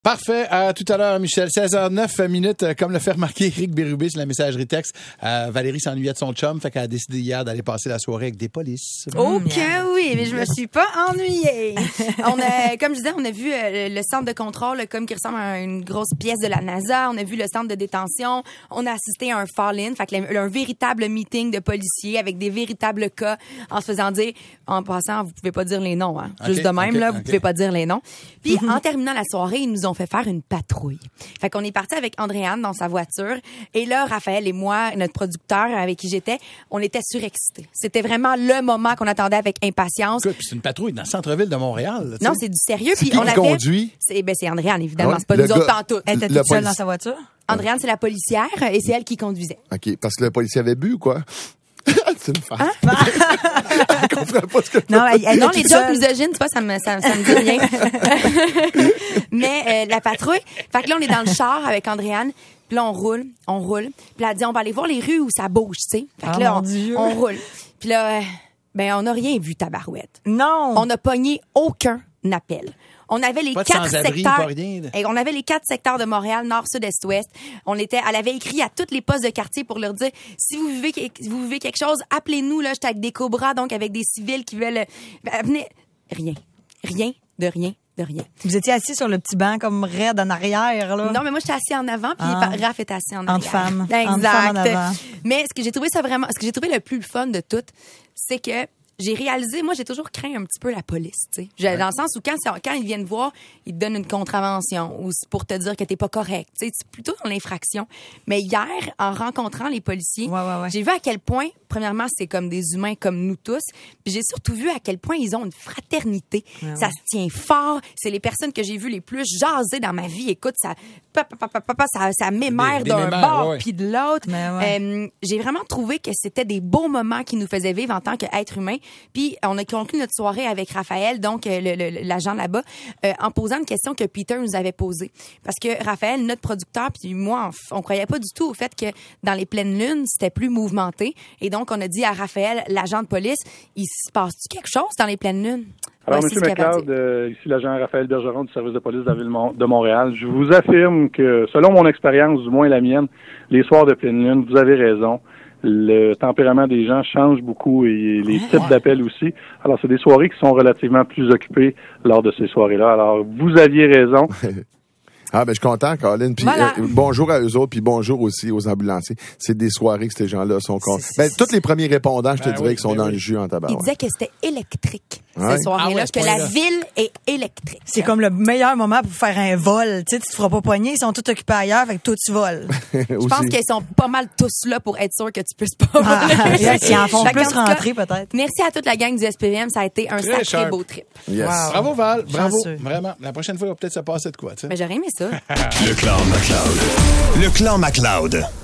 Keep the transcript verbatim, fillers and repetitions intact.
Parfait. À tout à l'heure, Michel. seize heures neuf minutes, comme le fait remarquer Éric Bérubé sur la messagerie texte. Euh, Valérie s'ennuyait de son chum, fait qu'elle a décidé hier d'aller passer la soirée avec des polices. Ok, mmh. oui, mais je me suis pas ennuyée. On a, comme je disais, on a vu euh, le centre de contrôle comme qui ressemble à une grosse pièce de la NASA. On a vu le centre de détention. On a assisté à un fall-in, fait que le, un véritable meeting de policiers avec des véritables cas en se faisant dire, en passant, vous pouvez pas dire les noms, hein. Okay, Juste de même, okay, là, okay. vous pouvez pas dire les noms. Puis, en terminant la soirée, ils nous ont fait faire une patrouille. Fait qu'on est parti avec Andréane dans sa voiture. Et là, Raphaël et moi, notre producteur avec qui j'étais, on était surexcités. C'était vraiment le moment qu'on attendait avec impatience. Écoute, puis c'est une patrouille dans le centre-ville de Montréal. Là, non, c'est du sérieux. C'est puis qui on qui avait... conduit? C'est, ben, c'est Andréane, évidemment. Ouais. C'est pas Le nous gars, autres tantôt. Elle était le toute seule police... dans sa voiture? Andréane, c'est la policière et c'est elle qui conduisait. OK, parce que le policier avait bu ou quoi? C'est une femme. Hein? Elle comprend pas ce que Non, elle, elle non, était les toute jokes seule. misogynes, tu vois, ça me, ça, ça me dit rien. Mais euh, la patrouille, fait que là, on est dans le char avec Andréane, puis là, on roule, on roule. Puis là, elle dit, on va aller voir les rues où ça bouge, tu sais. Fait que Ah, là, mon on, Dieu. on roule. Puis là, euh, ben, on n'a rien vu, tabarouette. Non! On n'a pogné aucun appel. On avait les Pas de quatre sans-abri, secteurs. pas rien. Et on avait les quatre secteurs de Montréal, nord, sud, est, ouest. On était, elle avait écrit à toutes les postes de quartier pour leur dire, si vous vivez, si vous vivez quelque chose, appelez-nous, là, j'étais avec des cobras, donc avec des civils qui veulent, ben, venez. Rien. Rien de rien de rien. Vous étiez assis sur le petit banc comme raide en arrière, là? Non, mais moi, j'étais assis en avant, puis Ah. Raph était assis en arrière. Entre femmes. Exact. Entre femmes en avant. Mais ce que j'ai trouvé ça vraiment, ce que j'ai trouvé le plus fun de tout, c'est que j'ai réalisé, moi, j'ai toujours craint un petit peu la police, tu sais. Ouais. Dans le sens où quand, quand ils viennent voir, ils te donnent une contravention ou c'est pour te dire que t'es pas correct, tu sais. C'est plutôt dans l'infraction. Mais hier, en rencontrant les policiers, ouais, ouais, ouais. j'ai vu à quel point, premièrement, c'est comme des humains comme nous tous. Puis j'ai surtout vu à quel point ils ont une fraternité. Ouais, ça ouais. se tient fort. C'est les personnes que j'ai vues les plus jaser dans ma vie. Écoute, ça, papa, papa, papa, ça, ça m'émère d'un bord ouais. puis de l'autre. Ouais. Euh, j'ai vraiment trouvé que c'était des beaux moments qui nous faisaient vivre en tant qu'êtres humains. Puis on a conclu notre soirée avec Raphaël, donc le, le, l'agent là-bas, euh, en posant une question que Peter nous avait posée. Parce que Raphaël, notre producteur, puis moi, on, on croyait pas du tout au fait que dans les pleines lunes, c'était plus mouvementé. Et donc, on a dit à Raphaël, l'agent de police, il se passe-tu quelque chose dans les pleines lunes? Alors, Voici M. McLeod, euh, ici l'agent Raphaël Bergeron du service de police de la ville de Montréal. Je vous affirme que, selon mon expérience, du moins la mienne, les soirs de pleine lune, vous avez raison. Le tempérament des gens change beaucoup et les types d'appels aussi. Alors, c'est des soirées qui sont relativement plus occupées lors de ces soirées-là. Alors, vous aviez raison. Ah, ben, je suis content, Colin. Puis, voilà. euh, bonjour à eux autres, puis bonjour aussi aux ambulanciers. C'est des soirées que ces gens-là sont contents. Ben, tous les premiers répondants, je te ben dirais, oui, qui sont ben dans oui. le jus en tabac. Ils disaient que c'était électrique, ouais. ces soirées-là, ah ouais, que la là. ville est électrique. C'est comme le meilleur moment pour faire un vol. Tu sais, tu te feras pas poigner, ils sont tous occupés ailleurs, fait que toi, tu voles. Je pense qu'ils sont pas mal tous là pour être sûrs que tu puisses pas ah, voler. Ils en font plus rentrer, peut-être. Merci à toute la gang du S P V M. Ça a été un Très sacré sharp. beau trip. Yes. Wow. Bravo, Val. Bravo. Chanceux. Vraiment. La prochaine fois, il va peut-être se passer de quoi, tu sais. Ben, j'aurais aimé ça. Le clan McLeod. Le clan McLeod.